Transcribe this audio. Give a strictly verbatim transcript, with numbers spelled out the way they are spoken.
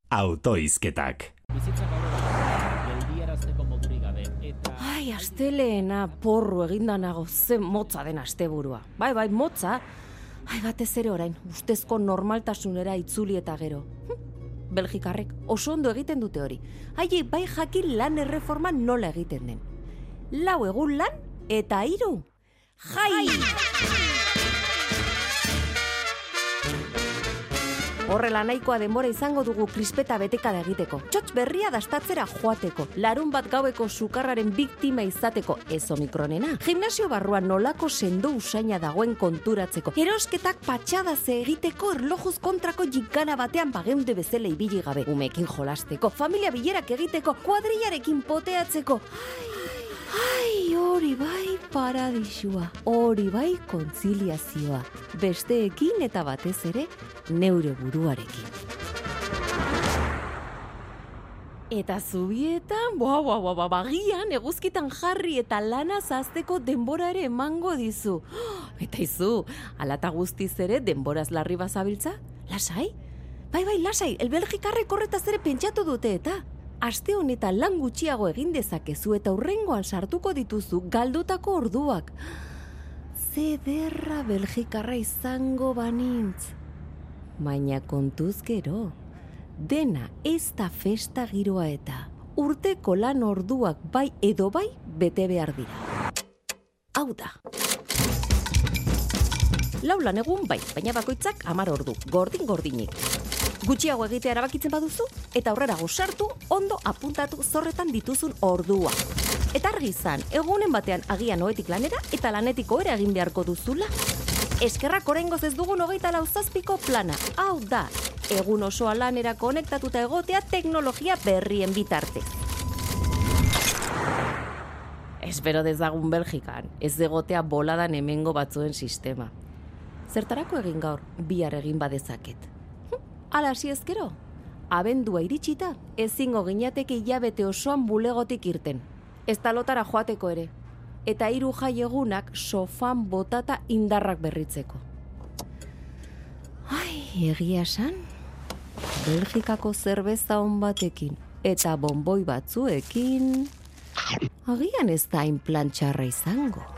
Autohizketak. Ai, asteleena porru eginda nago, zen motza den asteburua. Bai, bai, motza. Ai, batez ere orain, ustezko normaltasunera itzuli eta gero. Hm, Belgikarrek oso ondo egiten dute hori. Ai, bai jakin lan erreforma nola egiten den. Lau egun lan eta hiru. Jai! Horrela nahikoa denbora izango dugu krispeta betekada egiteko. Txotx berria dastatzera joateko. Larun bat gaueko sukarraren biktima izateko. Ez omikronena. Gimnasio barruan nolako sendo usaina dagoen konturatzeko. Erosketak patxadaz egiteko erlojuz kontrako jikana batean bageunde bezala ibili gabe. Umekin jolasteko. Familia bilerak egiteko. Kuadrillarekin poteatzeko. Ai, hori bai paradisua, hori bai kontziliazioa, besteekin eta batez ere neure buruarekin. Eta zubietan, boa, boa, boa, bagian eguzkitan jarri eta lana zazteko denbora ere emango dizu. Eta izu, alata guztiz ere denboraz larri bazabiltza? Lasai? Bai, bai, lasai, el Belgikarrek horretaz ere pentsatu dute eta... Aste honetan lan gutxiago egin dezakezu eta hurrengoan sartuko dituzu galdutako orduak. Zederra Belgikarra izango banintz. Baina kontuz gero, dena ez da festa giroa eta urteko lan orduak bai edo bai bete behar dira. Hau da. Lau lan egun bai, baina bakoitzak hamar ordu, gordin-gordinik. Gutxiago egitea erabakitzen baduzu, eta aurrera gozartu, ondo apuntatu zorretan dituzun ordua. Eta argi izan, egunen batean agian ohetik lanera, eta lanetik ohera egin beharko duzula. Eskerrak oraingoz ez dugun hogeita lau zazpiko plana. Hau da, egun osoa lanera konektatuta egotea teknologia berrien bitarte. Espero dezagun Belgikan, ez egotea boladan hemengo batzuen sistema. Zertarako egin gaur, bihar egin badezaket. Hala hasi ezkero, abendua iritsita, ezingo ginateke hilabete osoan bulegotik irten. Ez talotara joateko ere, eta hiru jai egunak sofan botata indarrak berritzeko. Ai, egia esan, Belgikako zerbeza on batekin, eta bonboi batzuekin, agian ez da hain plan txarra izango.